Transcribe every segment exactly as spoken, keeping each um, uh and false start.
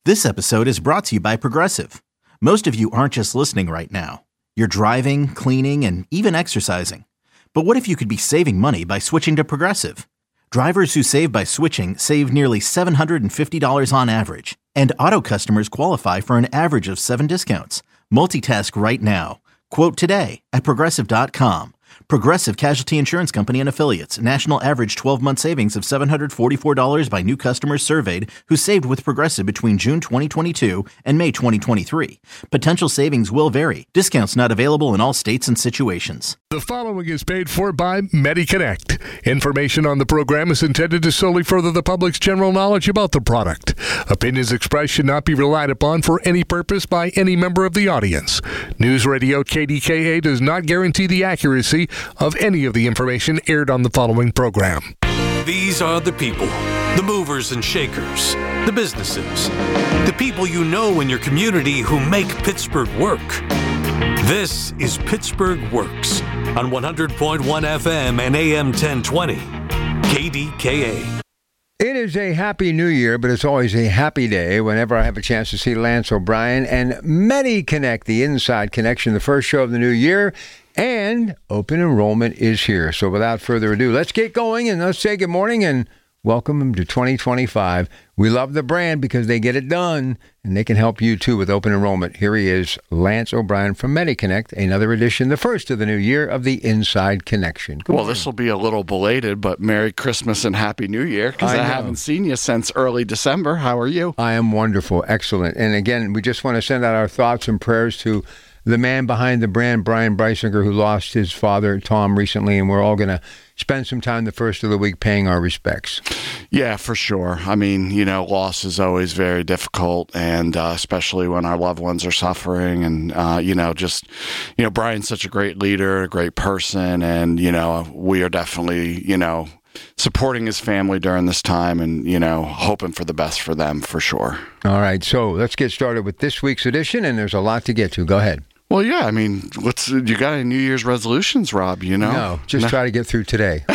This episode is brought to you by Progressive. Most of you aren't just listening right now. You're driving, cleaning, and even exercising. But what if you could be saving money by switching to Progressive? Drivers who save by switching save nearly seven hundred fifty dollars on average. And auto customers qualify for an average of seven discounts. Multitask right now. Quote today at Progressive dot com. Progressive Casualty Insurance Company and Affiliates. National average twelve-month savings of seven hundred forty-four dollars by new customers surveyed who saved with Progressive between June twenty twenty-two and May twenty twenty-three. Potential savings will vary. Discounts not available in all states and situations. The following is paid for by MediConnect. Information on the program is intended to solely further the public's general knowledge about the product. Opinions expressed should not be relied upon for any purpose by any member of the audience. News Radio K D K A does not guarantee the accuracy of any of the information aired on the following program. These are the people, the movers and shakers, the businesses, the people you know in your community who make Pittsburgh work. This is Pittsburgh Works on one hundred point one F M and A M ten twenty, K D K A. It is a happy new year, but it's always a happy day whenever I have a chance to see Lance O'Brien and MediConnect, the Inside Connection, the first show of the new year. And open enrollment is here. So without further ado, let's get going and let's say good morning and welcome them to twenty twenty-five. We love the brand because they get it done, and they can help you too with open enrollment. Here he is, Lance O'Brien from MediConnect, another edition, the first of the new year of the Inside Connection. Good well, morning. This will be a little belated, but Merry Christmas and Happy New Year, because I, I haven't seen you since early December. How are you? I am wonderful. Excellent. And again, we just want to send out our thoughts and prayers to the man behind the brand, Brian Breisinger, who lost his father, Tom, recently, and we're all going to spend some time the first of the week paying our respects. Yeah, for sure. I mean, you know, loss is always very difficult, and uh, especially when our loved ones are suffering. And, uh, you know, just, you know, Brian's such a great leader, a great person, and, you know, we are definitely, you know, supporting his family during this time and, you know, hoping for the best for them, for sure. All right, so let's get started with this week's edition, and there's a lot to get to. Go ahead. Well, yeah, I mean, what's you got any New Year's resolutions, Rob, you know? No, just no. try to get through today.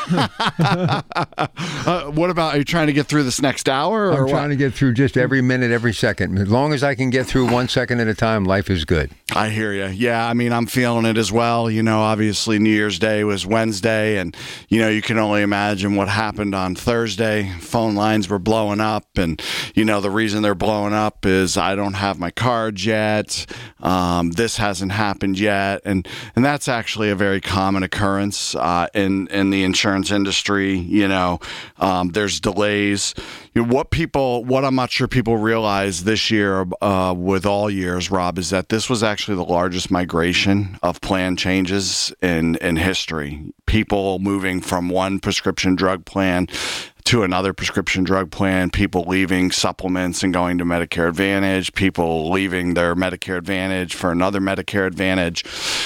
uh, what about, are you trying to get through this next hour? Or I'm what? trying to get through just every minute, every second. As long as I can get through one second at a time, life is good. I hear you. Yeah, I mean, I'm feeling it as well. You know, obviously New Year's Day was Wednesday, and, you know, you can only imagine what happened on Thursday. Phone lines were blowing up, and, you know, the reason they're blowing up is I don't have my card yet. Um, this hasn't happened yet. And, and that's actually a very common occurrence uh, in, in the insurance industry. You know, um, there's delays. You know, what people, what I'm not sure people realize this year uh, with all years, Rob, is that this was actually the largest migration of plan changes in, in history. People moving from one prescription drug plan to another prescription drug plan, people leaving supplements and going to Medicare Advantage, people leaving their Medicare Advantage for another Medicare Advantage.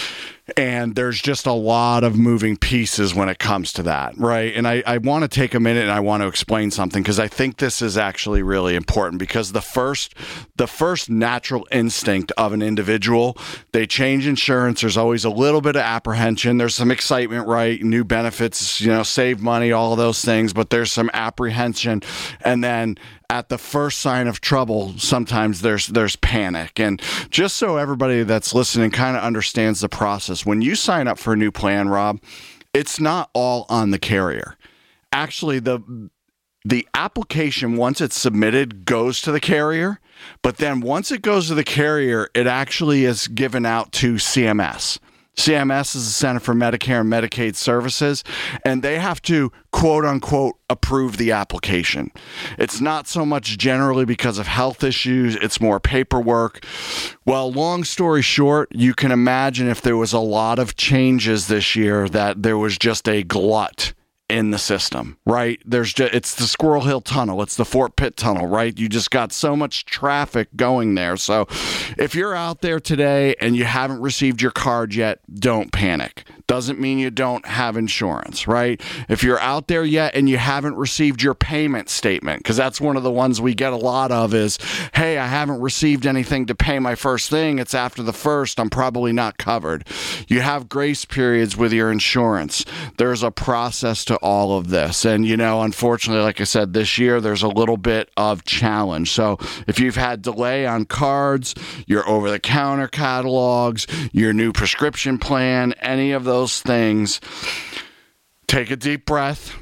And there's just a lot of moving pieces when it comes to that, right? And I, I want to take a minute and I want to explain something, because I think this is actually really important, because the first the first natural instinct of an individual, they change insurance, there's always a little bit of apprehension, there's some excitement, right? New benefits, you know, save money, all of those things, but there's some apprehension. And then at the first sign of trouble, sometimes there's there's panic. And just so everybody that's listening kind of understands the process, when you sign up for a new plan, Rob, it's not all on the carrier. Actually, the the application, once it's submitted, goes to the carrier. But then once it goes to the carrier, it actually is given out to C M S. C M S is the Center for Medicare and Medicaid Services, and they have to, quote unquote, approve the application. It's not so much generally because of health issues, it's more paperwork. Well, long story short, you can imagine if there was a lot of changes this year that there was just a glut in the system, right? There's just, it's the Squirrel Hill Tunnel, it's the Fort Pitt Tunnel, right? You just got so much traffic going there. So if you're out there today and you haven't received your card yet, don't panic. doesn't mean you don't have insurance, right? If you're out there yet and you haven't received your payment statement, because that's one of the ones we get a lot of is, hey, I haven't received anything to pay my first thing. It's after the first. I'm probably not covered. You have grace periods with your insurance. There's a process to all of this. And, you know, unfortunately, like I said, this year there's a little bit of challenge. So if you've had delay on cards, your over-the-counter catalogs, your new prescription plan, any of those things, take a deep breath.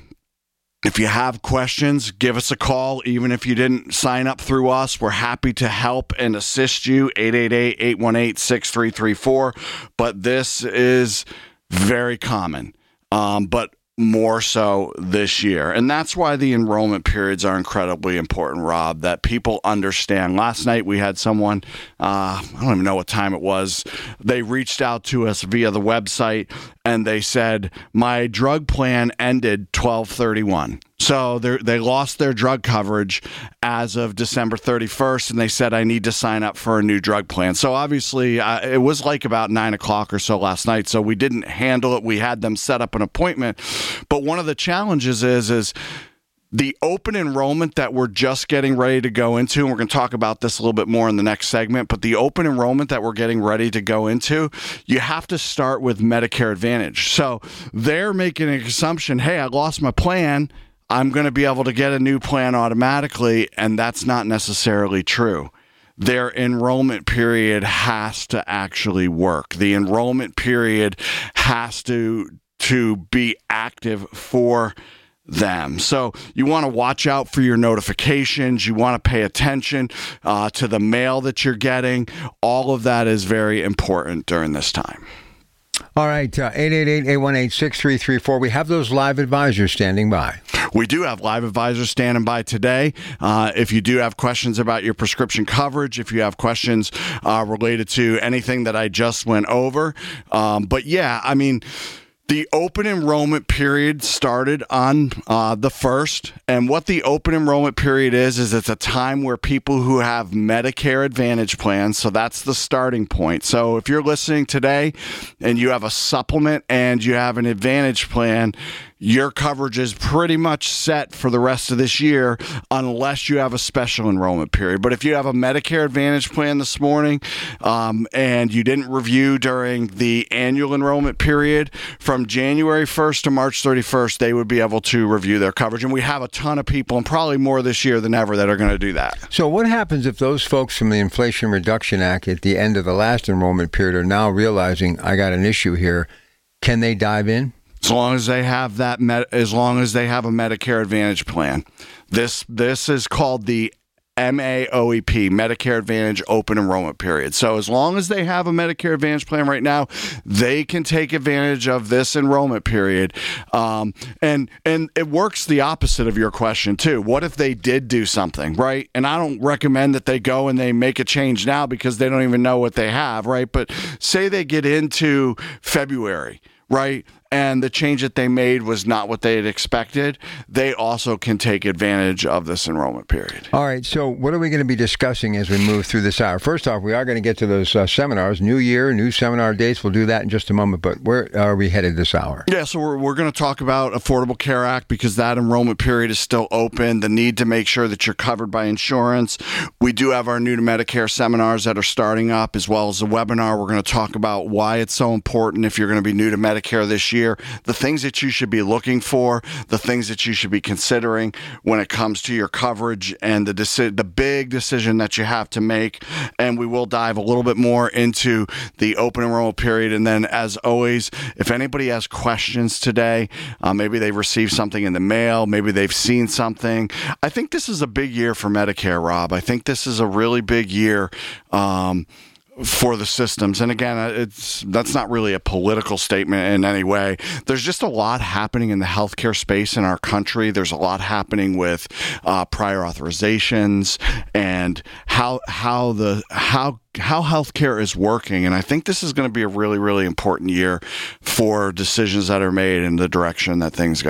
If you have questions, give us a call. Even if you didn't sign up through us, we're happy to help and assist you. eight eight eight, eight one eight, six three three four. But this is very common, um, but more so this year. And that's why the enrollment periods are incredibly important, Rob, that people understand. Last night we had someone, uh, I don't even know what time it was, they reached out to us via the website and they said, my drug plan ended twelve thirty-one. So they lost their drug coverage as of December thirty-first, and they said, I need to sign up for a new drug plan. So obviously, uh, it was like about nine o'clock or so last night, so we didn't handle it. We had them set up an appointment. But one of the challenges is, is the open enrollment that we're just getting ready to go into, and we're going to talk about this a little bit more in the next segment, but the open enrollment that we're getting ready to go into, you have to start with Medicare Advantage. So they're making an assumption, hey, I lost my plan, I'm going to be able to get a new plan automatically, and that's not necessarily true. Their enrollment period has to actually work. The enrollment period has to, to be active for them. So you want to watch out for your notifications. You want to pay attention uh, to the mail that you're getting. All of that is very important during this time. All right, uh, eight eight eight, eight one eight, six three three four. We have those live advisors standing by. We do have live advisors standing by today. Uh, if you do have questions about your prescription coverage, if you have questions uh, related to anything that I just went over. Um, but yeah, I mean, the open enrollment period started on uh, the first, and what the open enrollment period is, is it's a time where people who have Medicare Advantage plans, so that's the starting point. So if you're listening today and you have a supplement and you have an Advantage plan, your coverage is pretty much set for the rest of this year unless you have a special enrollment period. But if you have a Medicare Advantage plan this morning um, and you didn't review during the annual enrollment period, from January first to March thirty-first, they would be able to review their coverage. And we have a ton of people, and probably more this year than ever, that are going to do that. So what happens if those folks from the Inflation Reduction Act at the end of the last enrollment period are now realizing, I got an issue here? Can they dive in? As long as they have that, med- as long as they have a Medicare Advantage plan. This this is called the M A O E P, Medicare Advantage Open Enrollment Period. So as long as they have a Medicare Advantage plan right now, they can take advantage of this enrollment period. Um, and and it works the opposite of your question, too. What if they did do something, right? And I don't recommend that they go and they make a change now because they don't even know what they have, right? But say they get into February, right? And the change that they made was not what they had expected, they also can take advantage of this enrollment period. All right, so what are we going to be discussing as we move through this hour? First off, we are going to get to those uh, seminars, new year, new seminar dates. We'll do that in just a moment, but where are we headed this hour? Yeah, so we're, we're going to talk about Affordable Care Act because that enrollment period is still open, the need to make sure that you're covered by insurance. We do have our new to Medicare seminars that are starting up, as well as a webinar. We're going to talk about why it's so important if you're going to be new to Medicare this year. The things that you should be looking for, the things that you should be considering when it comes to your coverage and the deci- the big decision that you have to make. And we will dive a little bit more into the open enrollment period. And then, as always, if anybody has questions today, uh, maybe they've received something in the mail, maybe they've seen something. I think this is a big year for Medicare, Rob. I think this is a really big year um, for the systems. And again, it's that's not really a political statement in any way. There's just a lot happening in the healthcare space in our country. There's a lot happening with uh, prior authorizations and how how the how how healthcare is working. And I think this is going to be a really, really important year for decisions that are made in the direction that things go.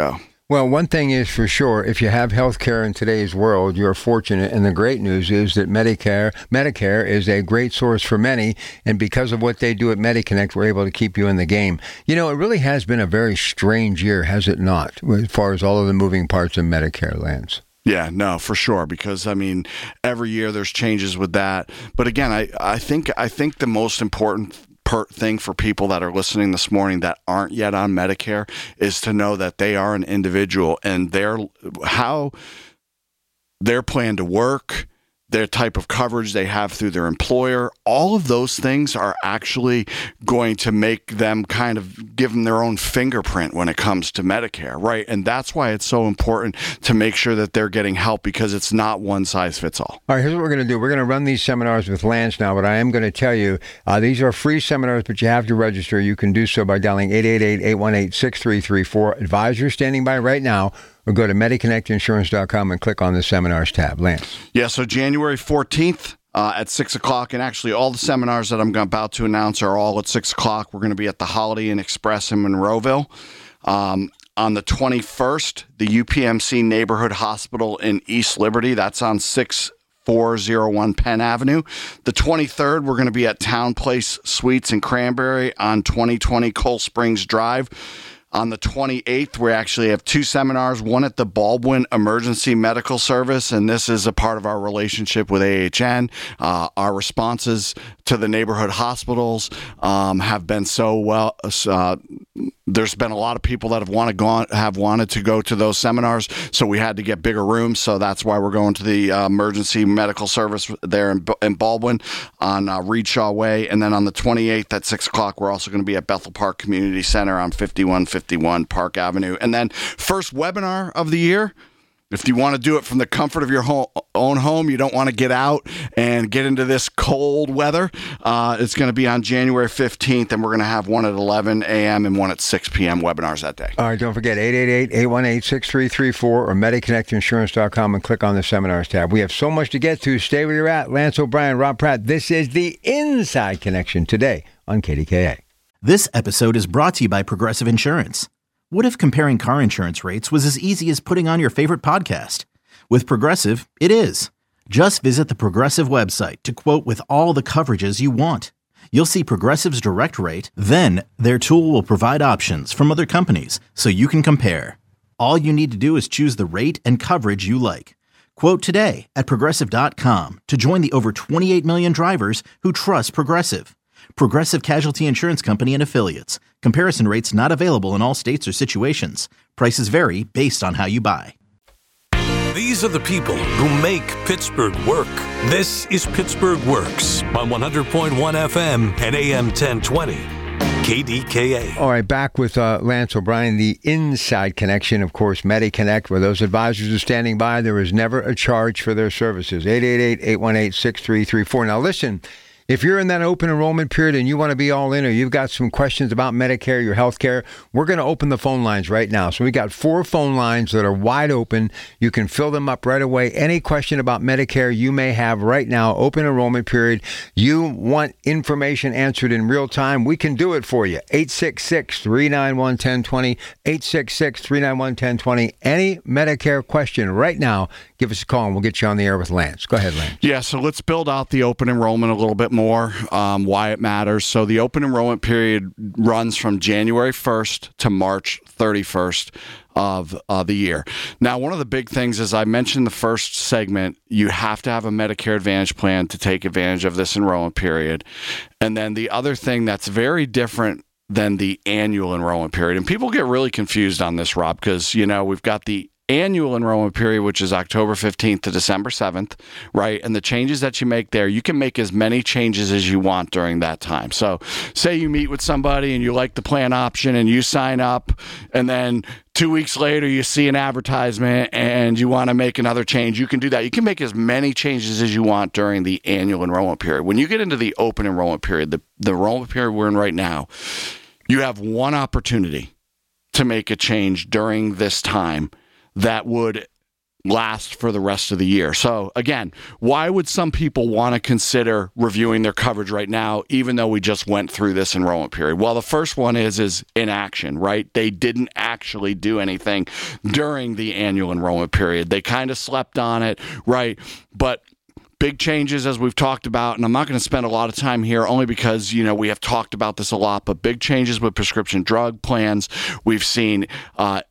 Well, one thing is for sure, if you have health care in today's world, you're fortunate. And the great news is that Medicare Medicare is a great source for many. And because of what they do at MediConnect, we're able to keep you in the game. You know, it really has been a very strange year, has it not, as far as all of the moving parts of Medicare, Lance? Yeah, no, for sure. Because I mean, every year there's changes with that. But again, I, I think I think the most important per thing for people that are listening this morning that aren't yet on Medicare is to know that they are an individual and their how their plan to work, their type of coverage they have through their employer, all of those things are actually going to make them kind of give them their own fingerprint when it comes to Medicare, right? And that's why it's so important to make sure that they're getting help, because it's not one size fits all. All right, here's what we're going to do. We're going to run these seminars with Lance now, but I am going to tell you, uh, these are free seminars, but you have to register. You can do so by dialing eight eight eight, eight one eight, six three three four. Advisors standing by right now. Or go to Mediconnect Insurance dot com and click on the seminars tab. Lance. Yeah, so January fourteenth uh, at six o'clock, and actually all the seminars that I'm about to announce are all at six o'clock. We're going to be at the Holiday Inn Express in Monroeville. Um, on the twenty-first, the U P M C Neighborhood Hospital in East Liberty. That's on six four oh one Penn Avenue. The twenty-third, we're going to be at Town Place Suites in Cranberry on twenty twenty Coal Springs Drive. On the twenty-eighth, we actually have two seminars, one at the Baldwin Emergency Medical Service, and this is a part of our relationship with A H N. Uh, our responses to the neighborhood hospitals um, have been so well. Uh, there's been a lot of people that have wanted gone have wanted to go to those seminars, so we had to get bigger rooms. So that's why we're going to the uh, Emergency Medical Service there in, in Baldwin on uh, Reed Shaw Way, and then on the twenty-eighth at six o'clock, we're also going to be at Bethel Park Community Center on fifty-one fifty-one Park Avenue. And then first webinar of the year. If you want to do it from the comfort of your home, own home, you don't want to get out and get into this cold weather, uh, it's going to be on January fifteenth, and we're going to have one at eleven a.m. and one at six p.m. webinars that day. All right, don't forget eight eight eight, eight one eight, six three three four or Mediconnect Insurance dot com and click on the seminars tab. We have so much to get to. Stay where you're at. Lance O'Brien, Rob Pratt. This is the Inside Connection today on K D K A. This episode is brought to you by Progressive Insurance. What if comparing car insurance rates was as easy as putting on your favorite podcast? With Progressive, it is. Just visit the Progressive website to quote with all the coverages you want. You'll see Progressive's direct rate, then their tool will provide options from other companies so you can compare. All you need to do is choose the rate and coverage you like. Quote today at Progressive dot com to join the over twenty-eight million drivers who trust Progressive. Progressive Casualty Insurance Company and Affiliates. Comparison rates not available in all states or situations. Prices vary based on how you buy. These are the people who make Pittsburgh work. This is Pittsburgh Works on one hundred point one F M and A M ten twenty. K D K A. All right, back with uh, Lance O'Brien, the Inside Connection, of course, MediConnect, where those advisors are standing by. There is never a charge for their services. eight eight eight, eight one eight, six three three four. Now, listen. If you're in that open enrollment period and you want to be all in, or you've got some questions about Medicare, your health care, we're going to open the phone lines right now. So we got four phone lines that are wide open. You can fill them up right away. Any question about Medicare you may have right now, open enrollment period. You want information answered in real time, we can do it for you. eight six six, three nine one, one zero two zero, eight six six, three nine one, one zero two zero. Any Medicare question right now, give us a call and we'll get you on the air with Lance. Go ahead, Lance. Yeah, so let's build out the open enrollment a little bit more. More, um, why it matters. So the open enrollment period runs from January first to March thirty-first of uh, the year. Now, one of the big things, as I mentioned in the first segment, you have to have a Medicare Advantage plan to take advantage of this enrollment period. And then the other thing that's very different than the annual enrollment period, and people get really confused on this, Rob, because, you know, we've got the annual enrollment period, which is October fifteenth to December seventh, right? And the changes that you make there, you can make as many changes as you want during that time. So say you meet with somebody and you like the plan option and you sign up, and then two weeks later you see an advertisement and you want to make another change, you can do that. You can make as many changes as you want during the annual enrollment period. When you get into the open enrollment period, the, the enrollment period we're in right now, you have one opportunity to make a change during this time that would last for the rest of the year. So again, why would some people want to consider reviewing their coverage right now, even though we just went through this enrollment period? Well, the first one is is inaction, right? They didn't actually do anything during the annual enrollment period. They kind of slept on it, right? But big changes, as we've talked about, and I'm not going to spend a lot of time here only because, you know, we have talked about this a lot, but big changes with prescription drug plans. We've seen uh,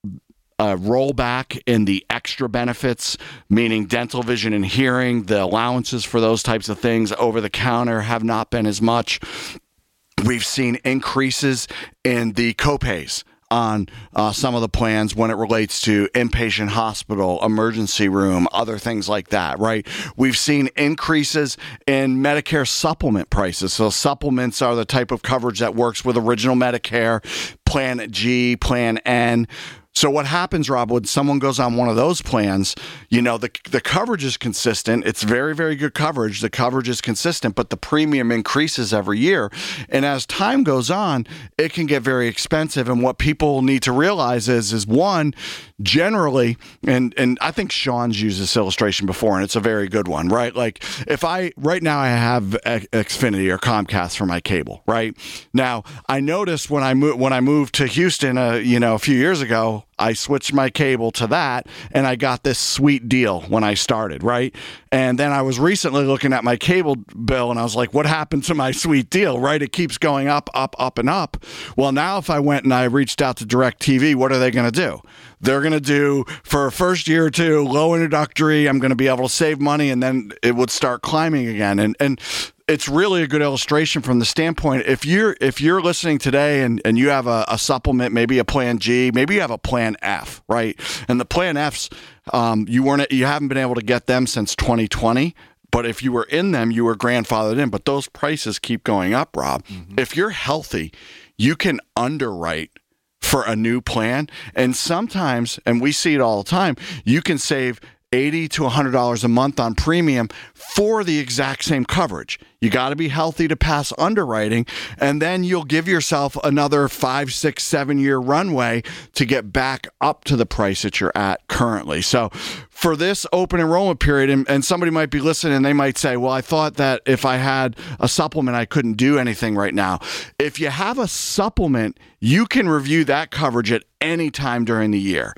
a rollback in the extra benefits, meaning dental, vision, and hearing. The allowances for those types of things over the counter have not been as much. We've seen increases in the copays on uh, some of the plans when it relates to inpatient hospital, emergency room, other things like that, right? We've seen increases in Medicare supplement prices. So supplements are the type of coverage that works with original Medicare, Plan G, Plan N. So what happens, Rob, when someone goes on one of those plans, you know, the the coverage is consistent. It's very, very good coverage. The coverage is consistent, but the premium increases every year. And as time goes on, it can get very expensive. And what people need to realize is, is one, generally, and, and I think Sean's used this illustration before, and it's a very good one, right? Like if I, right now I have Xfinity or Comcast for my cable, right? Now, I noticed when I, mo- when I moved to Houston, uh, you know, a few years ago, I switched my cable to that, and I got this sweet deal when I started, right? And then I was recently looking at my cable bill, and I was like, what happened to my sweet deal, right? It keeps going up, up, up, and up. Well, now if I went and I reached out to DirecTV, what are they going to do? They're going to do, for a first year or two, low introductory, I'm going to be able to save money, and then it would start climbing again. And and it's really a good illustration from the standpoint, if you're if you're listening today and, and you have a, a supplement, maybe a Plan G, maybe you have a Plan F, right? And the Plan Fs, um, you weren't you haven't been able to get them since twenty twenty. But if you were in them, you were grandfathered in. But those prices keep going up, Rob. Mm-hmm. If you're healthy, you can underwrite for a new plan. And sometimes, and we see it all the time, you can save eighty to one hundred dollars a month on premium for the exact same coverage. You got to be healthy to pass underwriting, and then you'll give yourself another five, six, seven year runway to get back up to the price that you're at currently. So for this open enrollment period, and, and somebody might be listening and they might say, well, I thought that if I had a supplement, I couldn't do anything right now. If you have a supplement, you can review that coverage at any time during the year.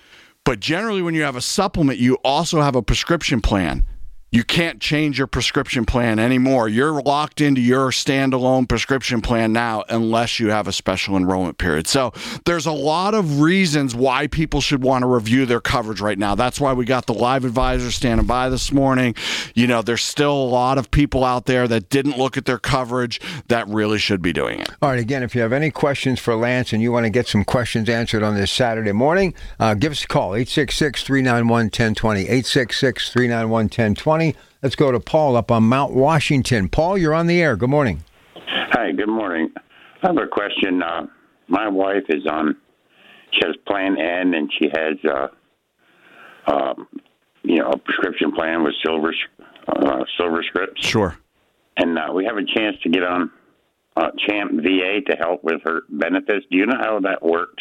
But generally, when you have a supplement, you also have a prescription plan. You can't change your prescription plan anymore. You're locked into your standalone prescription plan now unless you have a special enrollment period. So there's a lot of reasons why people should want to review their coverage right now. That's why we got the live advisor standing by this morning. You know, there's still a lot of people out there that didn't look at their coverage that really should be doing it. All right, again, if you have any questions for Lance and you want to get some questions answered on this Saturday morning, uh, give us a call, eight six six, three nine one, one zero two zero, eight six six, three nine one, one zero two zero. Let's go to Paul up on Mount Washington. Paul, you're on the air. Good morning. Hi, good morning. I have a question. Uh, my wife is on, she has Plan N, and she has, uh, uh, you know, a prescription plan with Silver uh, Silver Scripts. Sure. And uh, we have a chance to get on uh, Champ V A to help with her benefits. Do you know how that works?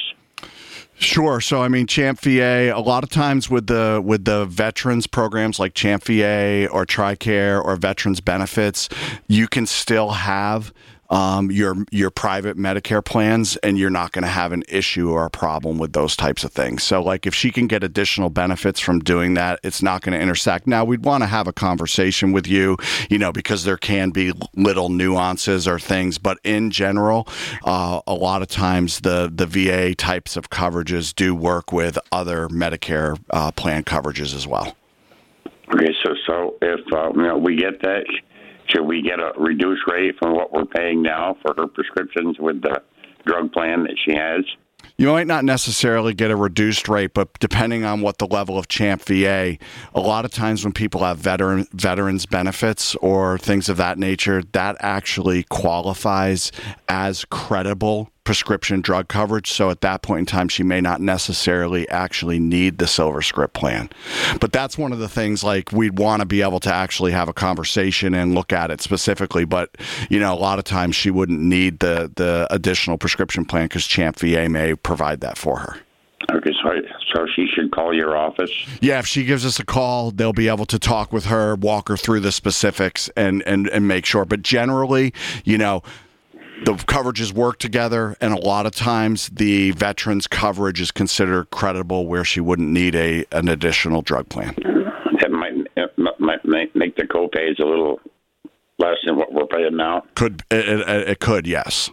Sure. So, I mean, Champ V A, a lot of times with the with the veterans programs like Champ V A or TRICARE or Veterans Benefits, you can still have um, your your private Medicare plans, and you're not going to have an issue or a problem with those types of things. So, like, if she can get additional benefits from doing that, it's not going to intersect. Now, we'd want to have a conversation with you, you know, because there can be little nuances or things, but in general, uh, a lot of times the, the V A types of coverages do work with other Medicare uh, plan coverages as well. Okay, so so if uh, you know, we get that, should we get a reduced rate from what we're paying now for her prescriptions with the drug plan that she has? You might not necessarily get a reduced rate, but depending on what the level of Champ V A, a lot of times when people have veteran veterans benefits or things of that nature, that actually qualifies as credible prescription drug coverage. So at that point in time, she may not necessarily actually need the Silver Script plan. But that's one of the things, like, we'd want to be able to actually have a conversation and look at it specifically. But, you know, a lot of times she wouldn't need the, the additional prescription plan because Champ V A may provide that for her. Okay, so, so she should call your office? Yeah, if she gives us a call, they'll be able to talk with her, walk her through the specifics, and, and, and make sure. But generally, you know, the coverages work together, and a lot of times the veterans coverage is considered credible where she wouldn't need a an additional drug plan. That might, it might make the copays a little less than what we're paying now? Could It, it, it could, yes.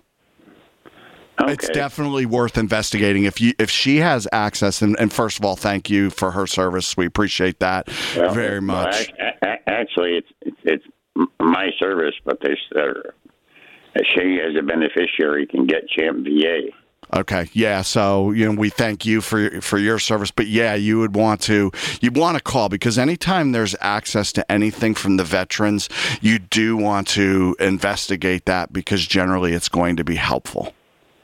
Okay. It's definitely worth investigating. If you if she has access, and, and first of all, thank you for her service. We appreciate that well, very much. Well, actually, it's, it's, it's my service, but they uh, she as a beneficiary can get Champ V A. Okay, yeah. So you know, we thank you for for your service, but yeah, you would want to you want to call because anytime there's access to anything from the veterans, you do want to investigate that because generally it's going to be helpful.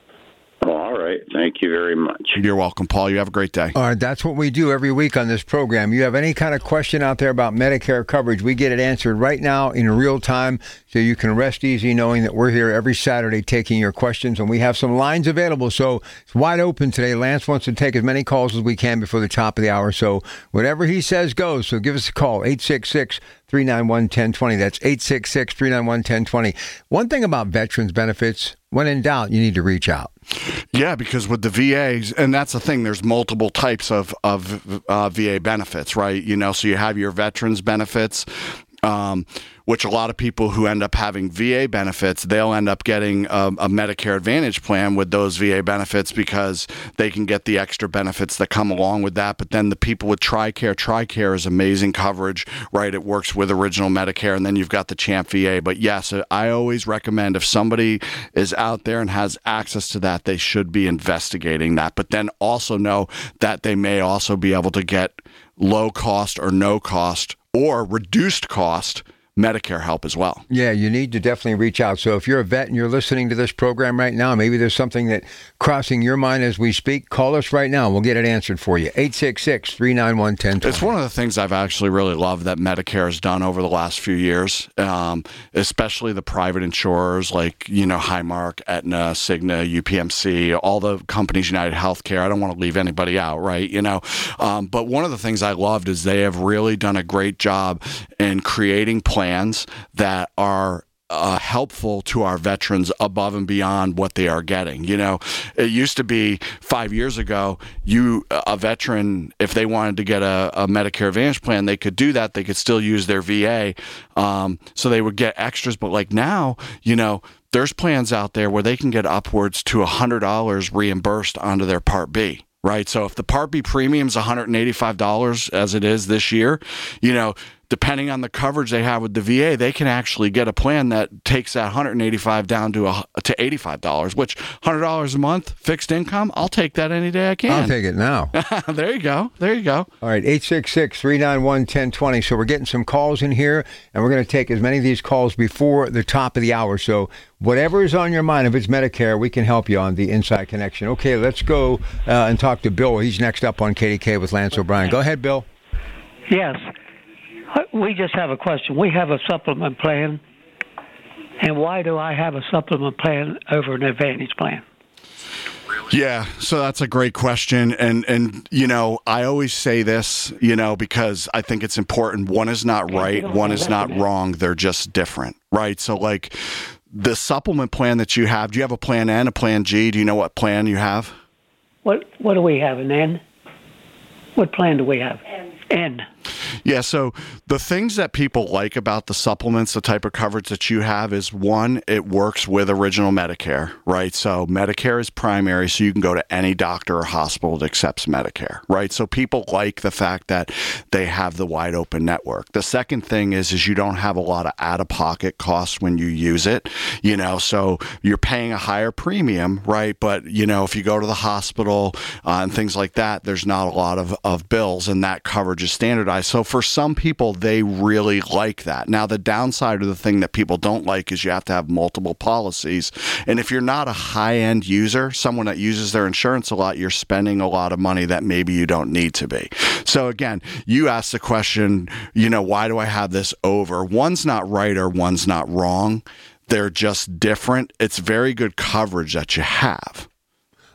Oh, all right. Thank you very much. You're welcome, Paul. You have a great day. All right, that's what we do every week on this program. You have any kind of question out there about Medicare coverage, we get it answered right now in real time, so you can rest easy knowing that we're here every Saturday taking your questions, and we have some lines available, so it's wide open today. Lance wants to take as many calls as we can before the top of the hour, so whatever he says goes. So give us a call, eight six six, three nine one, one zero two zero. That's eight six six, three nine one, one zero two zero. One thing about veterans benefits, when in doubt, you need to reach out. Yeah, because with the V As, and that's the thing, there's multiple types of, of uh, V A benefits, right? You know, so you have your veterans benefits, um, which a lot of people who end up having V A benefits, they'll end up getting a, a Medicare Advantage plan with those V A benefits because they can get the extra benefits that come along with that. But then the people with TRICARE, TRICARE is amazing coverage, right? It works with original Medicare, and then you've got the Champ V A. But yes, I always recommend if somebody is out there and has access to that, they should be investigating that. But then also know that they may also be able to get low cost or no cost or reduced cost Medicare help as well. Yeah, you need to definitely reach out. So if you're a vet and you're listening to this program right now, maybe there's something that crossing your mind as we speak, call us right now. We'll get it answered for you. eight six six, three nine one, one zero two zero. It's one of the things I've actually really loved that Medicare has done over the last few years, um, especially the private insurers like, you know, Highmark, Aetna, Cigna, U P M C, all the companies, United Healthcare. I don't want to leave anybody out, right? You know, um, but one of the things I loved is they have really done a great job in creating plans that are uh, helpful to our veterans above and beyond what they are getting. You know, it used to be five years ago, you a veteran, if they wanted to get a, a Medicare Advantage plan, they could do that. They could still use their V A, um, so they would get extras. But like now, you know, there's plans out there where they can get upwards to one hundred dollars reimbursed onto their Part B. Right. So if the Part B premium is one hundred eighty-five dollars as it is this year, you know, depending on the coverage they have with the V A, they can actually get a plan that takes that one hundred eighty-five dollars down to a, to eighty-five dollars, which one hundred dollars a month, fixed income, I'll take that any day I can. I'll take it now. There you go. There you go. All right, eight six six, three nine one, one zero two zero. So we're getting some calls in here, and we're going to take as many of these calls before the top of the hour. So whatever is on your mind, if it's Medicare, we can help you on the Inside Connection. Okay, let's go uh, and talk to Bill. He's next up on K D K with Lance O'Brien. Go ahead, Bill. Yes. We just have a question. We have a supplement plan, and why do I have a supplement plan over an Advantage plan? Yeah, so that's a great question. And, and you know, I always say this, you know, because I think it's important. One is not right. One is not wrong. They're just different, right? So, like, the supplement plan that you have, do you have a Plan N, a Plan G? Do you know what plan you have? What What do we have, an N? What plan do we have? N. N. Yeah, so the things that people like about the supplements, the type of coverage that you have is, one, it works with original Medicare, right? So Medicare is primary, so you can go to any doctor or hospital that accepts Medicare, right? So people like the fact that they have the wide open network. The second thing is, is you don't have a lot of out-of-pocket costs when you use it, you know, so you're paying a higher premium, right? But, you know, if you go to the hospital uh, and things like that, there's not a lot of, of bills, and that coverage is standardized. So for some people, they really like that. Now, the downside of the thing that people don't like is you have to have multiple policies. And if you're not a high-end user, someone that uses their insurance a lot, you're spending a lot of money that maybe you don't need to be. So again, you asked the question, you know, why do I have this over? One's not right or one's not wrong. They're just different. It's very good coverage that you have.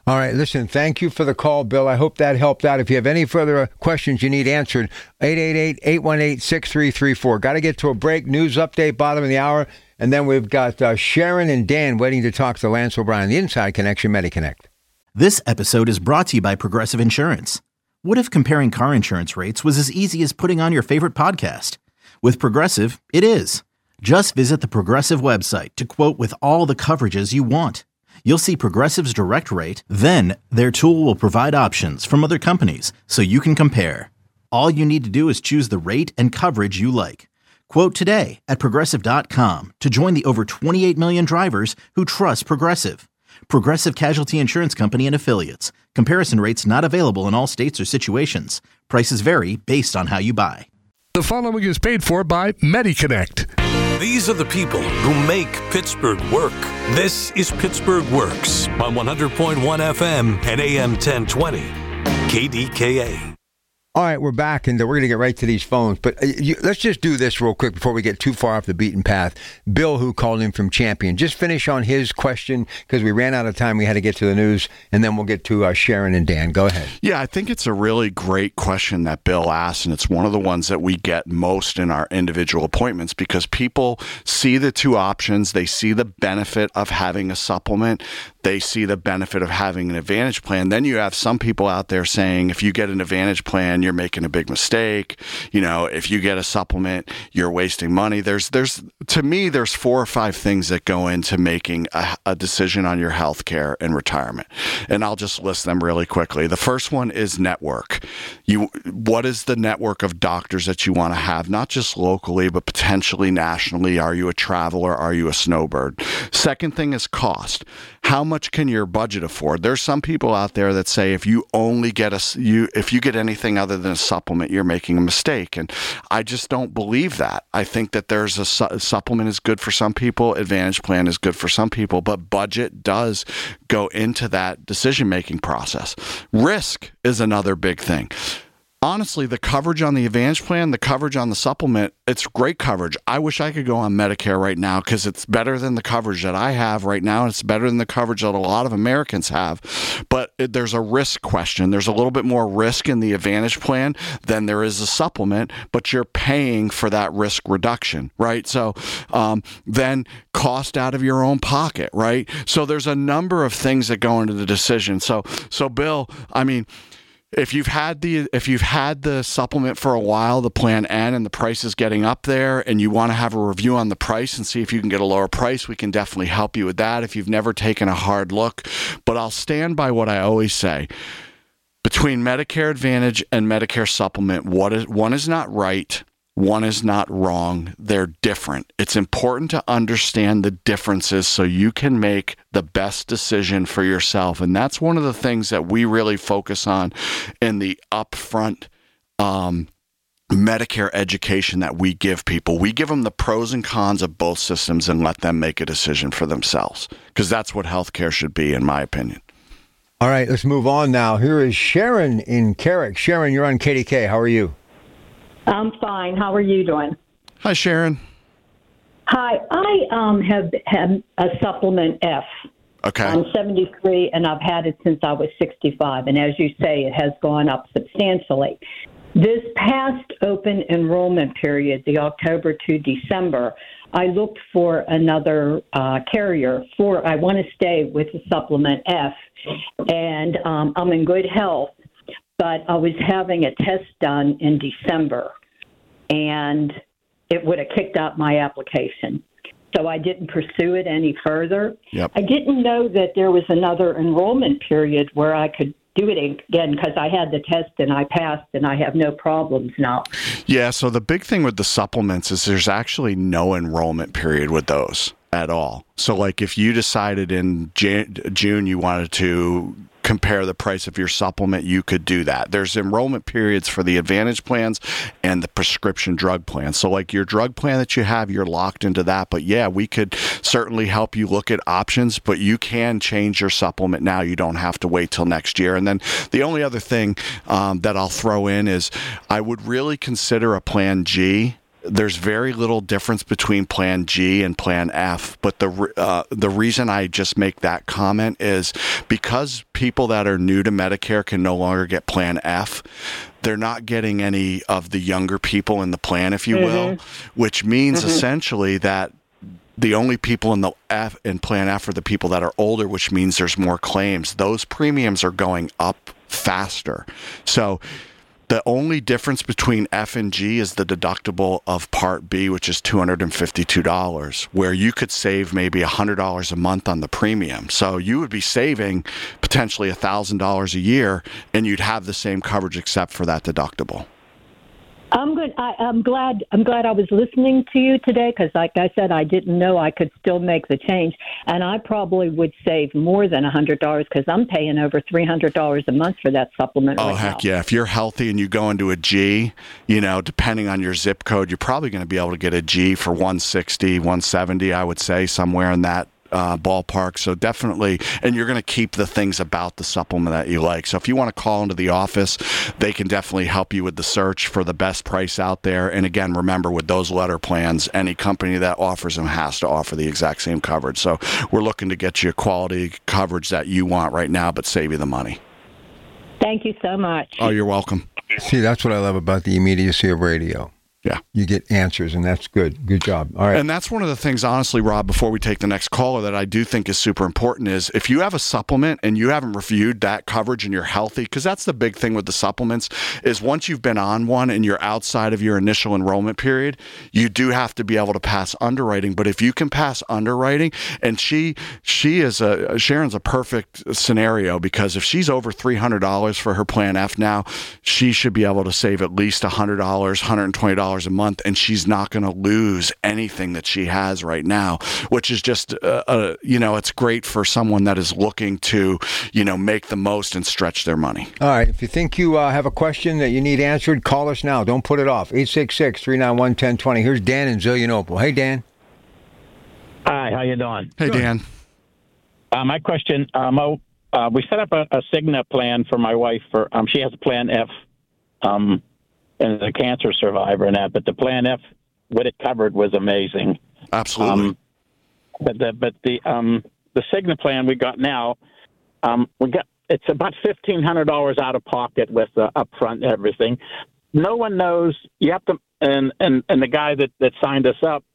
All right, listen, thank you for the call, Bill. I hope that helped out. If you have any further questions you need answered, eight eight eight, eight one eight, six three three four. Got to get to a break. News update, bottom of the hour. And then we've got uh, Sharon and Dan waiting to talk to Lance O'Brien, the Inside Connection MediConnect. This episode is brought to you by Progressive Insurance. What if comparing car insurance rates was as easy as putting on your favorite podcast? With Progressive, it is. Just visit the Progressive website to quote with all the coverages you want. You'll see Progressive's direct rate, then their tool will provide options from other companies so you can compare. All you need to do is choose the rate and coverage you like. Quote today at Progressive dot com to join the over twenty-eight million drivers who trust Progressive. Progressive Casualty Insurance Company and Affiliates. Comparison rates not available in all states or situations. Prices vary based on how you buy. The following is paid for by MediConnect. These are the people who make Pittsburgh work. This is Pittsburgh Works on one hundred point one F M and A M ten twenty. K D K A. All right, we're back, and we're going to get right to these phones. But uh, you, let's just do this real quick before we get too far off the beaten path. Bill, who called in from Champion, just finish on his question because we ran out of time. We had to get to the news, and then we'll get to uh, Sharon and Dan. Go ahead. Yeah, I think it's a really great question that Bill asked, and it's one of the ones that we get most in our individual appointments because people see the two options. They see the benefit of having a supplement. They see the benefit of having an Advantage plan. Then you have some people out there saying, if you get an Advantage plan, you're making a big mistake. You know, if you get a supplement, you're wasting money. There's, there's, to me, there's four or five things that go into making a, a decision on your health care and retirement. And I'll just list them really quickly. The first one is network. You, what is the network of doctors that you want to have, not just locally, but potentially nationally? Are you a traveler? Are you a snowbird? Second thing is cost. How much can your budget afford? There's some people out there that say if you only get a you if you get anything other than a supplement, you're making a mistake, and I just don't believe that. I think that there's a, su- a supplement is good for some people, Advantage plan is good for some people, but budget does go into that decision making process. Risk is another big thing. Honestly, the coverage on the Advantage plan, the coverage on the supplement, it's great coverage. I wish I could go on Medicare right now because it's better than the coverage that I have right now. And it's better than the coverage that a lot of Americans have. But it, there's a risk question. There's a little bit more risk in the Advantage plan than there is a supplement, but you're paying for that risk reduction, right? So um, then cost out of your own pocket, right? So there's a number of things that go into the decision. So, so Bill, I mean, If you've had the if you've had the supplement for a while, the plan N, and the price is getting up there, and you want to have a review on the price and see if you can get a lower price, we can definitely help you with that if you've never taken a hard look. But I'll stand by what I always say. Between Medicare Advantage and Medicare Supplement, what is one is not right, one is not wrong. They're different. It's important to understand the differences so you can make the best decision for yourself. And that's one of the things that we really focus on in the upfront um, Medicare education that we give people. We give them the pros and cons of both systems and let them make a decision for themselves, because that's what healthcare should be, in my opinion. All right, let's move on now. Here is Sharon in Carrick. Sharon, you're on K D K. How are you? I'm fine. How are you doing? Hi, Sharon. Hi. I um, have had a supplement F. Okay. I'm seventy-three, and I've had it since I was sixty-five. And as you say, it has gone up substantially. This past open enrollment period, the October to December, I looked for another uh, carrier for, I want to stay with the supplement F, and um, I'm in good health. But I was having a test done in December, and it would have kicked out my application. So I didn't pursue it any further. Yep. I didn't know that there was another enrollment period where I could do it again because I had the test and I passed and I have no problems now. Yeah, so the big thing with the supplements is there's actually no enrollment period with those at all. So like if you decided in Jan- June you wanted to compare the price of your supplement, you could do that. There's enrollment periods for the Advantage plans and the prescription drug plan. So like your drug plan that you have, you're locked into that. But yeah, we could certainly help you look at options, but you can change your supplement now. You don't have to wait till next year. And then the only other thing um, that I'll throw in is I would really consider a plan G there's very little difference between Plan G and Plan F. But the uh, the reason I just make that comment is because people that are new to Medicare can no longer get Plan F. They're not getting any of the younger people in the plan, if you Mm-hmm. will, which means Mm-hmm. essentially that the only people in the F in Plan F are the people that are older, which means there's more claims. Those premiums are going up faster. So the only difference between F and G is the deductible of Part B, which is two hundred fifty-two dollars, where you could save maybe one hundred dollars a month on the premium. So you would be saving potentially one thousand dollars a year, and you'd have the same coverage except for that deductible. I'm good. I, I'm glad. I'm glad I was listening to you today because, like I said, I didn't know I could still make the change, and I probably would save more than a hundred dollars because I'm paying over three hundred dollars a month for that supplement. Oh, right heck now. yeah. If you're healthy and you go into a G, you know, depending on your zip code, you're probably going to be able to get a G for one sixty, one seventy, I would say, somewhere in that uh, ballpark. So definitely, and you're going to keep the things about the supplement that you like. So if you want to call into the office, they can definitely help you with the search for the best price out there. And again, remember, with those letter plans, any company that offers them has to offer the exact same coverage. So we're looking to get you quality coverage that you want right now, but save you the money. Thank you so much. Oh, you're welcome. See, that's what I love about the immediacy of radio. Yeah. You get answers, and that's good. Good job. All right. And that's one of the things, honestly, Rob, before we take the next caller, that I do think is super important is if you have a supplement and you haven't reviewed that coverage and you're healthy, because that's the big thing with the supplements, is once you've been on one and you're outside of your initial enrollment period, you do have to be able to pass underwriting. But if you can pass underwriting, and she she is a, Sharon's a perfect scenario, because if she's over three hundred dollars for her Plan F now, she should be able to save at least one hundred dollars, one hundred twenty dollars a month, and she's not going to lose anything that she has right now, which is just, uh, uh, you know, it's great for someone that is looking to, you know, make the most and stretch their money. All right. If you think you uh, have a question that you need answered, call us now. Don't put it off. eight six six, three nine one, one zero two zero. Here's Dan in Zillionople. Hey, Dan. Hi, how you doing? Hey, Good. Dan. Uh, my question, um, oh, uh, we set up a, a Cigna plan for my wife. For um, she has a Plan F, um, and is a cancer survivor and that. But the Plan F, what it covered was amazing. Absolutely. Um, but the but the um, the Cigna plan we got now, um, we got it's about fifteen hundred dollars out of pocket with the upfront and everything. No one knows. You have to, and and, and the guy that, that signed us up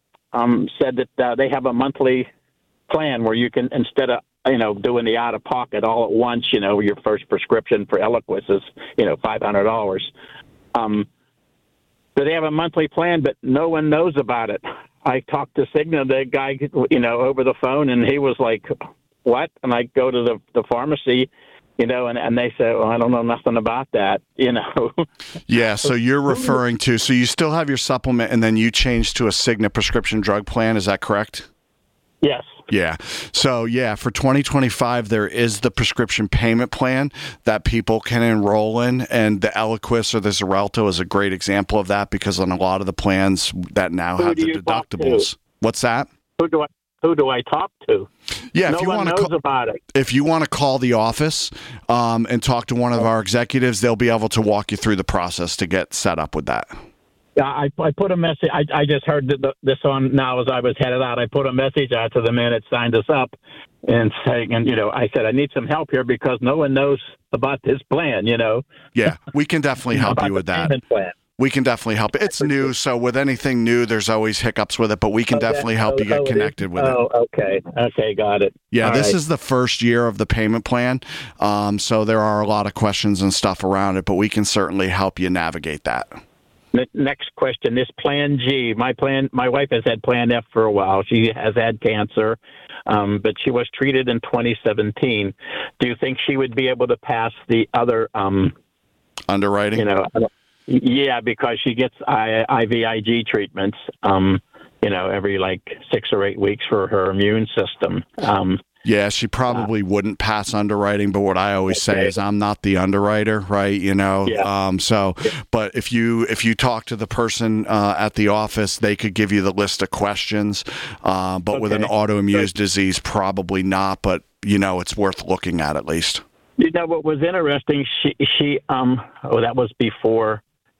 um, said that uh, they have a monthly plan where you can, instead of you know doing the out of pocket all at once, you know your first prescription for Eliquis is you know five hundred dollars. Um, so they have a monthly plan, but no one knows about it. I talked to Cigna, the guy, you know, over the phone, and he was like, what? And I go to the, the pharmacy, you know, and, and they say, well, I don't know nothing about that, you know. Yeah, so you're referring to, so you still have your supplement and then you changed to a Cigna prescription drug plan, is that correct? Yes. Yeah. So, yeah, for twenty twenty-five, there is the prescription payment plan that people can enroll in. And the Eliquis or the Xarelto is a great example of that, because on a lot of the plans that now Who have do the you talk to? deductibles. What's that? Who do I who do I talk to? Yeah, no if you one want to knows call, about it. if you want to call the office um, and talk to one of our executives, they'll be able to walk you through the process to get set up with that. Yeah, I, I put a message. I, I just heard the, this on now as I was headed out. I put a message out to the man that signed us up, and saying, and you know, I said I need some help here because no one knows about this plan. You know. Yeah, we can definitely help about you with the that. payment plan. We can definitely help. It's new, so with anything new, there's always hiccups with it, but we can Oh, that- definitely help you oh, get oh, it is? connected with Oh, it. okay, okay, got it. Yeah, All this right. is the first year of the payment plan, um, so there are a lot of questions and stuff around it, but we can certainly help you navigate that. Ne- Next question. This Plan G, my plan. My wife has had Plan F for a while. She has had cancer, um, but she was treated in twenty seventeen. Do you think she would be able to pass the other? Um, Underwriting? you know, yeah, because she gets I- IVIG treatments. Um, you know, every like six or eight weeks for her immune system. Um, Yeah, she probably wouldn't pass underwriting, but what I always say Okay. is I'm not the underwriter, right? You know, Yeah. um, so, but if you if you talk to the person uh, at the office, they could give you the list of questions. Uh, but with an Okay. autoimmune Good. disease, probably not. But you know, it's worth looking at at least. You know what was interesting? She she um oh that was before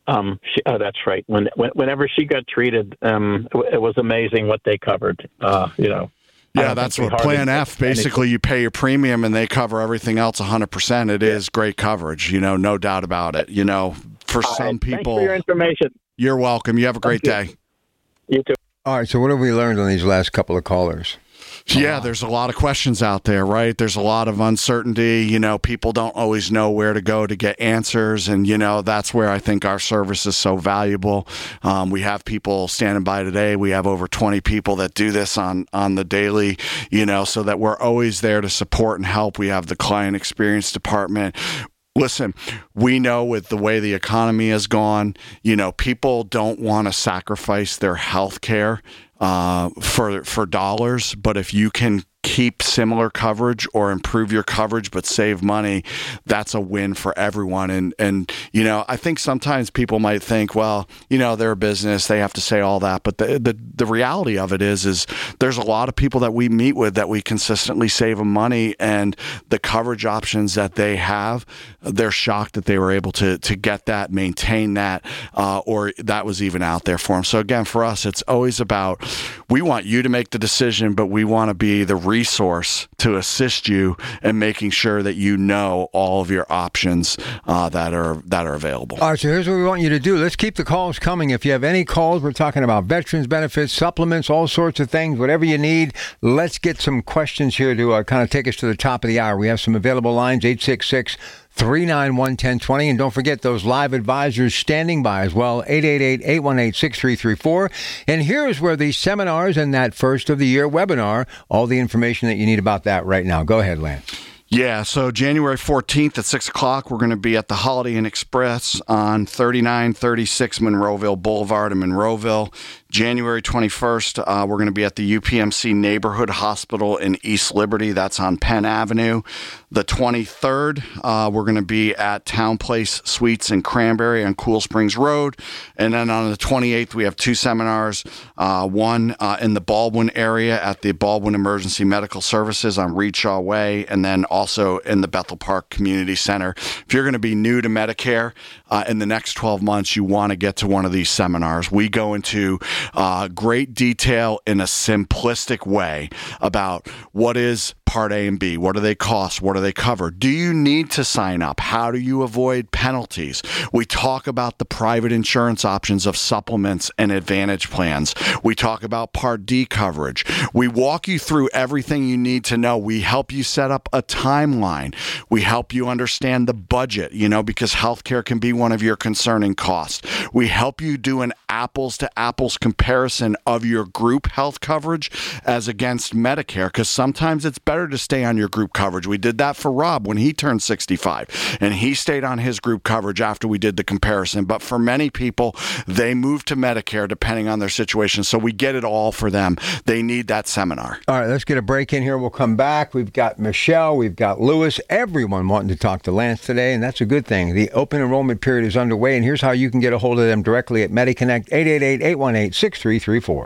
Um, she, oh, that's right. When, when whenever she got treated, um, it was amazing what they covered. Uh, you know. Yeah, that's what Plan F, basically you pay your premium and they cover everything else one hundred percent. It is great coverage, you know, no doubt about it. You know, for All some right. people. Thanks for your information. You're welcome. You have a great Thank day. You. you too. All right, so what have we learned on these last couple of callers? Yeah, there's a lot of questions out there, right? There's a lot of uncertainty. You know, people don't always know where to go to get answers. And, you know, that's where I think our service is so valuable. Um, we have people standing by today. We have over twenty people that do this on, on the daily, you know, so that we're always there to support and help. We have the client experience department. Listen, we know with the way the economy has gone, you know, people don't want to sacrifice their health care uh, for for dollars. But if you can keep similar coverage or improve your coverage but save money, that's a win for everyone. And, and you know, I think sometimes people might think, well, you know, they're a business, they have to say all that. But the, the, the reality of it is, is there's a lot of people that we meet with that we consistently save them money, and the coverage options that they have, they're shocked that they were able to, to get that, maintain that, uh, or that was even out there for them. So again, for us, it's always about, we want you to make the decision, but we want to be the resource to assist you in making sure that you know all of your options uh, that are that are available. All right, so here's what we want you to do. Let's keep the calls coming. If you have any calls, we're talking about veterans benefits, supplements, all sorts of things, whatever you need. Let's get some questions here to uh, kind of take us to the top of the hour. We have some available lines, eight six six, three nine one, one zero two zero. And don't forget those live advisors standing by as well, eight eight eight, eight one eight, six three three four. And here's where the seminars and that first of the year webinar, all the information that you need about that right now. Go ahead, Lance. Yeah, so January fourteenth at six o'clock, we're going to be at the Holiday Inn Express on thirty-nine thirty-six Monroeville Boulevard in Monroeville. January twenty-first, uh, we're going to be at the U P M C Neighborhood Hospital in East Liberty. That's on Penn Avenue. The twenty-third, uh, we're going to be at Town Place Suites in Cranberry on Cool Springs Road. And then on the twenty-eighth, we have two seminars, uh, one uh, in the Baldwin area at the Baldwin Emergency Medical Services on Reedshaw Way, and then also in the Bethel Park Community Center. If you're going to be new to Medicare uh, in the next twelve months, you want to get to one of these seminars. We go into uh, great detail in a simplistic way about what is Part A and B, what do they cost, what do they cover, do you need to sign up, how do you avoid penalties. We talk about the private insurance options of supplements and advantage plans. We talk about Part D coverage. We walk you through everything you need to know. We help you set up a timeline. We help you understand the budget, you know, because healthcare can be one of your concerning costs. We help you do an apples to apples comparison of your group health coverage as against Medicare, because sometimes it's better to stay on your group coverage. We did that for Rob when he turned sixty-five, and he stayed on his group coverage after we did the comparison. But for many people, they move to Medicare depending on their situation. So we get it all for them. They need that seminar. All right, let's get a break in here. We'll come back. We've got Michelle, we've got Lewis, everyone wanting to talk to Lance today, and that's a good thing. The open enrollment period is underway, and here's how you can get a hold of them directly at MediConnect, eight eight eight, eight one eight, six three three four.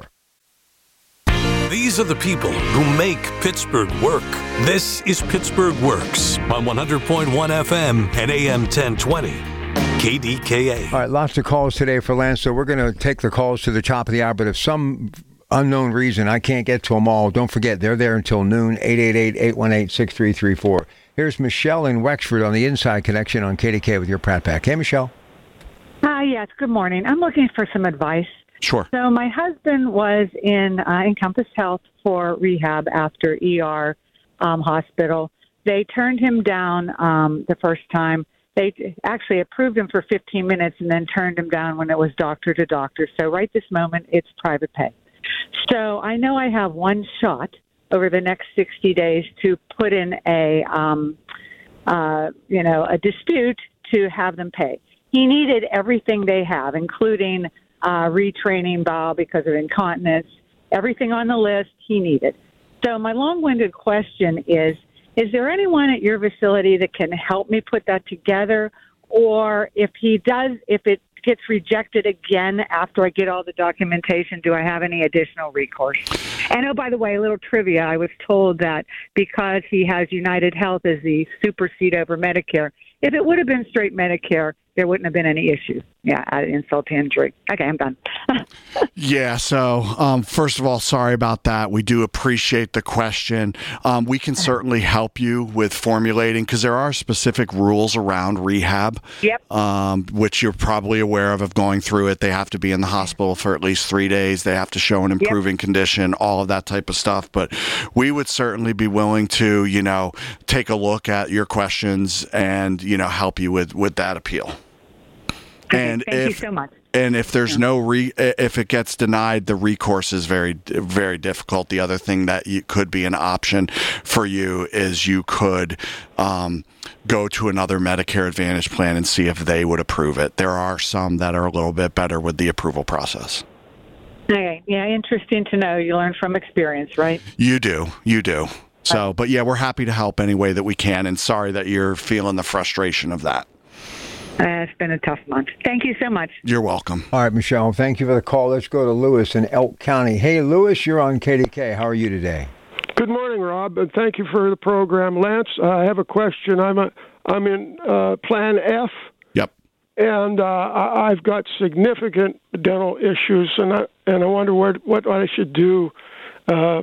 These are the people who make Pittsburgh work. This is Pittsburgh Works on one hundred point one F M and A M ten twenty. K D K A. All right, lots of calls today for Lance, so we're going to take the calls to the top of the hour, but if some unknown reason I can't get to them all, don't forget, they're there until noon, eight eight eight, eight one eight, six three three four. Here's Michelle in Wexford on the Inside Connection on K D K with your Pratt Pack. Hey, Michelle. Hi, yes, good morning. I'm looking for some advice. Sure. So my husband was in uh, Encompass Health for rehab after E R um, hospital. They turned him down um, the first time. They actually approved him for fifteen minutes and then turned him down when it was doctor to doctor. So right this moment, it's private pay. So I know I have one shot over the next sixty days to put in a, um, uh, you know, a dispute to have them pay. He needed everything they have, including uh, retraining bowel because of incontinence, everything on the list he needed. So my long-winded question is, is there anyone at your facility that can help me put that together? Or if he does, if it gets rejected again after I get all the documentation, do I have any additional recourse? And oh, by the way, a little trivia, I was told that because he has United Health as the supersede over Medicare, if it would have been straight Medicare, there wouldn't have been any issues. Yeah, added insult to injury. Okay, I'm done. Yeah, so um, first of all, sorry about that. We do appreciate the question. Um, we can certainly help you with formulating, because there are specific rules around rehab, Yep. um, which you're probably aware of, of going through it. They have to be in the hospital for at least three days. They have to show an improving yep. condition, all of that type of stuff. But we would certainly be willing to, you know, take a look at your questions and, you know, help you with, with that appeal. Okay, and thank if, you so much. And if there's yeah. no re, if it gets denied, the recourse is very, very difficult. The other thing that you, could be an option for you is you could um, go to another Medicare Advantage plan and see if they would approve it. There are some that are a little bit better with the approval process. Okay. Yeah, interesting to know. You learn from experience, right? You do. You do. So, but yeah, we're happy to help any way that we can, and sorry that you're feeling the frustration of that. Uh, it's been a tough month. Thank you so much. You're welcome. All right, Michelle, thank you for the call. Let's go to Lewis in Elk County. Hey, Lewis, you're on K D K. How are you today? Good morning, Rob, and thank you for the program. Lance, uh, I have a question. I'm a, I'm in uh, Plan F. Yep. And uh, I- I've got significant dental issues, and I, and I wonder what, what I should do. Uh,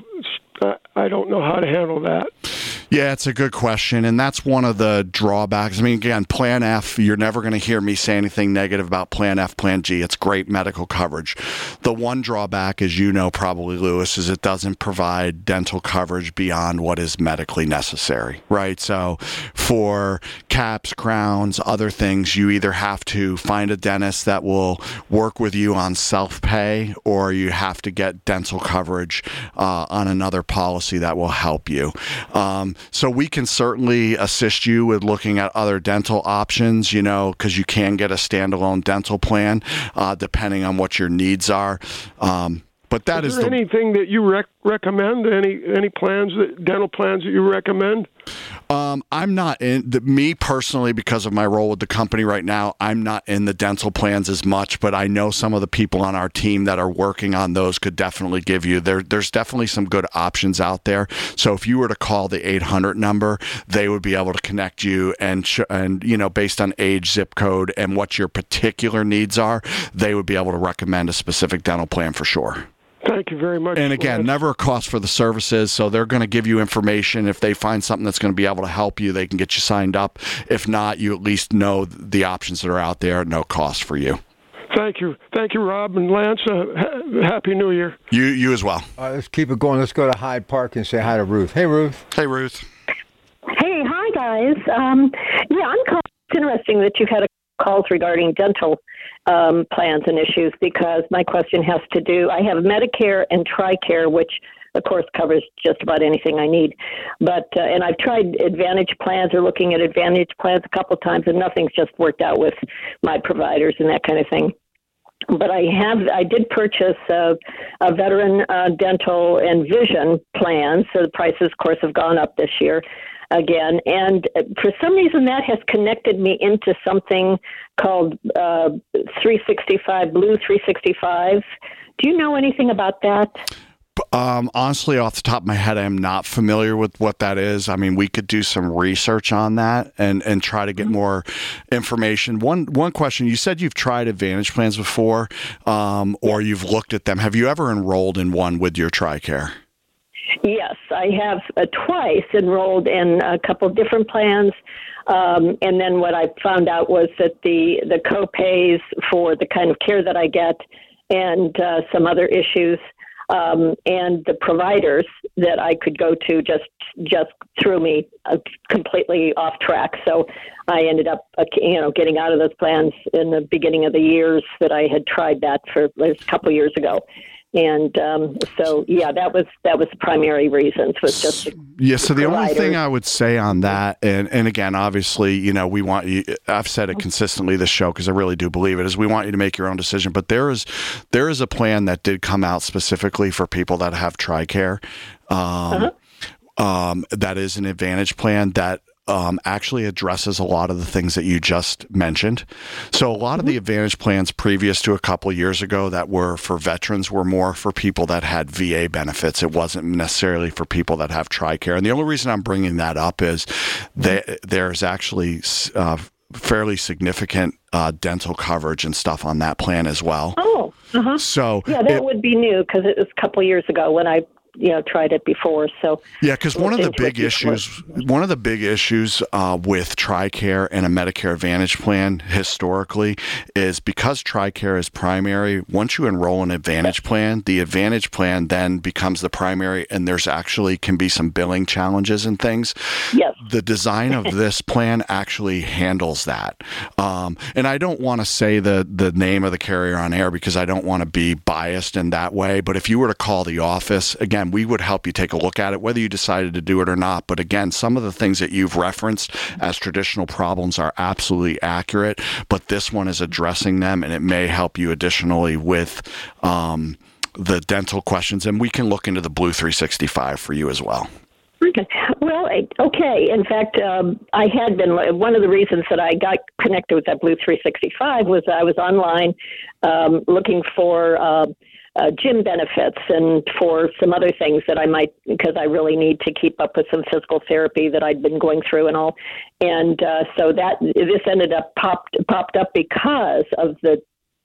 I don't know how to handle that. Yeah, it's a good question, and that's one of the drawbacks. I mean, again, Plan F, you're never going to hear me say anything negative about Plan F, Plan G. It's great medical coverage. The one drawback, as you know probably, Lewis, is it doesn't provide dental coverage beyond what is medically necessary, right? So for caps, crowns, other things, you either have to find a dentist that will work with you on self-pay, or you have to get dental coverage uh, on another policy that will help you. Um, So we can certainly assist you with looking at other dental options, you know, because you can get a standalone dental plan uh, depending on what your needs are. Um, but that is is there the, anything that you rec- recommend? Any any plans, that, dental plans that you recommend? Um, I'm not in the, me personally, because of my role with the company right now, I'm not in the dental plans as much, but I know some of the people on our team that are working on those could definitely give you there. There's definitely some good options out there. So if you were to call the eight hundred number, they would be able to connect you and, sh- and, you know, based on age, zip code, and what your particular needs are, they would be able to recommend a specific dental plan for sure. Thank you very much. And again, Lance. never a cost for the services, so they're going to give you information. If they find something that's going to be able to help you, they can get you signed up. If not, you at least know the options that are out there at no cost for you. Thank you. Thank you, Rob and Lance. Uh, ha- Happy New Year. You you as well. All right, let's keep it going. Let's go to Hyde Park and say hi to Ruth. Hey, Ruth. Hey, Ruth. Hey, hi, guys. Um, yeah, I'm calling. It's interesting that you've had a calls regarding dental um, plans and issues, because my question has to do, I have Medicare and TRICARE, which of course covers just about anything I need. But, uh, and I've tried Advantage plans or looking at Advantage plans a couple times, and nothing's just worked out with my providers and that kind of thing. But I have, I did purchase a, a veteran uh, dental and vision plan. So the prices, of course, have gone up this year again. And for some reason that has connected me into something called uh, three sixty-five, Blue three sixty-five. Do you know anything about that? Um, honestly, off the top of my head, I am not familiar with what that is. I mean, we could do some research on that and, and try to get more information. One one question, you said you've tried Advantage plans before, um, or you've looked at them. Have you ever enrolled in one with your TRICARE? Yes, I have uh, twice enrolled in a couple of different plans. Um, and then what I found out was that the, the co-pays for the kind of care that I get and uh, some other issues Um, and the providers that I could go to just just threw me uh, completely off track. So I ended up, uh, you know, getting out of those plans in the beginning of the years that I had tried that for a couple of years ago. And um, so, yeah, that was that was the primary reasons was just yeah. So the providers. only thing I would say on that, and, and again, obviously, you know, we want you. I've said it consistently this show because I really do believe it is. We want you to make your own decision. But there is there is a plan that did come out specifically for people that have TRICARE. Um, uh-huh. um, that is an Advantage plan that. Um, actually addresses a lot of the things that you just mentioned. So a lot of the Advantage plans previous to a couple of years ago that were for veterans were more for people that had V A benefits. It wasn't necessarily for people that have TRICARE. And the only reason I'm bringing that up is that there's actually uh, fairly significant uh, dental coverage and stuff on that plan as well. Oh, uh-huh. So yeah, that it, would be new because it was a couple years ago when I you know tried it before. So yeah, because one of the big before. issues, one of the big issues uh, with TRICARE and a Medicare Advantage plan historically is because TRICARE is primary. Once you enroll in an Advantage plan, the Advantage plan then becomes the primary, and there's actually can be some billing challenges and things. Yes. The design of this plan actually handles that, um, and I don't want to say the the name of the carrier on air because I don't want to be biased in that way. But if you were to call the office again, we would help you take a look at it, whether you decided to do it or not. But again, some of the things that you've referenced as traditional problems are absolutely accurate, but this one is addressing them, and it may help you additionally with um, the dental questions. And we can look into the Blue three sixty-five for you as well. Okay. Well, okay. In fact, um, I had been, one of the reasons that I got connected with that Blue three sixty-five was I was online um, looking for uh, uh, gym benefits and for some other things that I might, because I really need to keep up with some physical therapy that I'd been going through and all. And uh, so that this ended up popped popped up because of the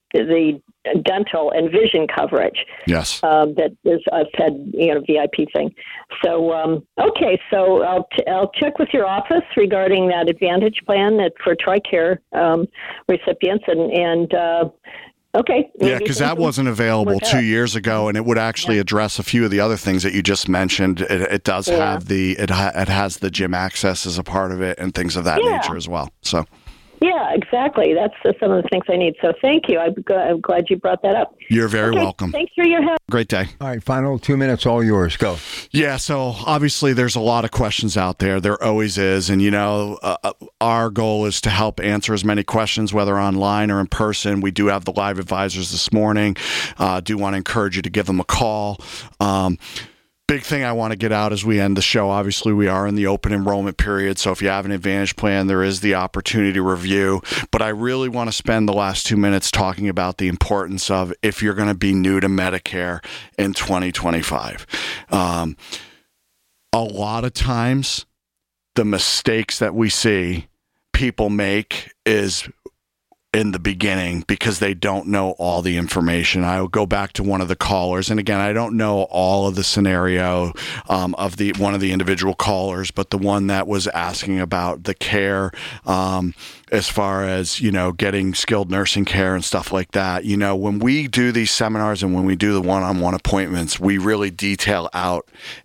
the dental and vision coverage. Yes. Um, that is a Fed, you know, V I P thing. So, um, okay, so I'll t- I'll check with your office regarding that Advantage plan that for TRICARE um, recipients and and. Uh, Okay. Yeah, because that wasn't available two out. years ago, and it would actually yeah. address a few of the other things that you just mentioned. It, it does yeah. have the it, ha- it has the gym access as a part of it, and things of that yeah. nature as well. So. Yeah, exactly. That's uh, some of the things I need. So thank you. I'm, g- I'm glad you brought that up. You're very okay, welcome. Thanks for your help. Great day. All right, final two minutes, all yours. Go. Yeah, so obviously there's a lot of questions out there. There always is. And, you know, uh, our goal is to help answer as many questions, whether online or in person. We do have the live advisors this morning. Uh, do want to encourage you to give them a call. Um, Big thing I want to get out as we end the show, obviously we are in the open enrollment period, so if you have an Advantage plan, there is the opportunity to review. But I really want to spend the last two minutes talking about the importance of if you're going to be new to Medicare in twenty twenty-five. Um, a lot of times, the mistakes that we see people make is in the beginning because they don't know all the information. I will go back to one of the callers, and again, I don't know all of the scenario um, of the one of the individual callers, but the one that was asking about the care um, as far as, you know, getting skilled nursing care and stuff like that. You know, when we do these seminars and when we do the one-on-one appointments, we really detail out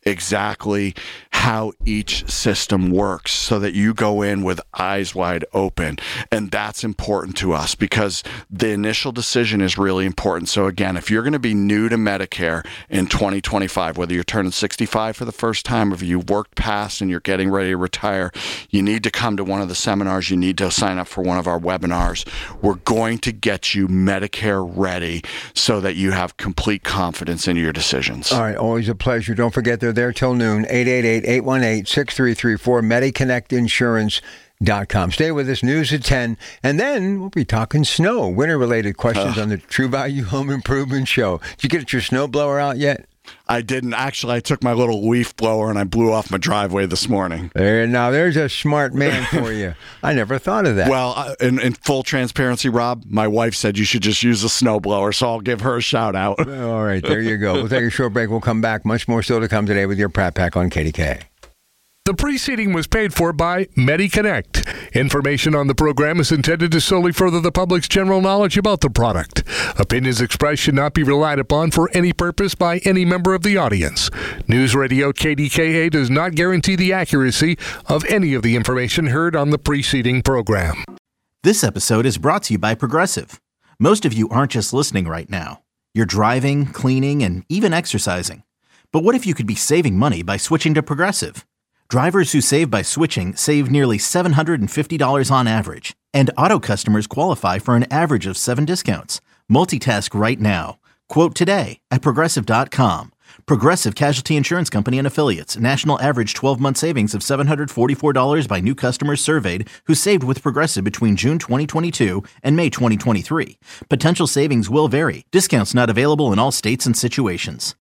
exactly how each system works so that you go in with eyes wide open. And that's important to us because the initial decision is really important. So again, if you're going to be new to Medicare in twenty twenty-five, whether you're turning sixty-five for the first time or if you've worked past and you're getting ready to retire, you need to come to one of the seminars. You need to sign up for one of our webinars. We're going to get you Medicare ready so that you have complete confidence in your decisions. All right, always a pleasure. Don't forget they're there till noon. eight eight eight, eight one eight, six three three four, Mediconnect Insurance. Dot com. Stay with us, news at ten, and then we'll be talking snow, winter-related questions uh, on the True Value Home Improvement Show. Did you get your snow blower out yet? I didn't. Actually, I took my little leaf blower and I blew off my driveway this morning. There, now, there's a smart man for you. I never thought of that. Well, in, in full transparency, Rob, my wife said you should just use a snow blower, so I'll give her a shout out. All right, there you go. We'll take a short break. We'll come back. Much more still to come today with your Pratt Pack on K D K. The preceding was paid for by MediConnect. Information on the program is intended to solely further the public's general knowledge about the product. Opinions expressed should not be relied upon for any purpose by any member of the audience. News Radio K D K A does not guarantee the accuracy of any of the information heard on the preceding program. This episode is brought to you by Progressive. Most of you aren't just listening right now. You're driving, cleaning, and even exercising. But what if you could be saving money by switching to Progressive? Drivers who save by switching save nearly seven hundred fifty dollars on average, and auto customers qualify for an average of seven discounts. Multitask right now. Quote today at Progressive dot com. Progressive Casualty Insurance Company and Affiliates. National average twelve-month savings of seven hundred forty-four dollars by new customers surveyed who saved with Progressive between June twenty twenty-two and May twenty twenty-three. Potential savings will vary. Discounts not available in all states and situations.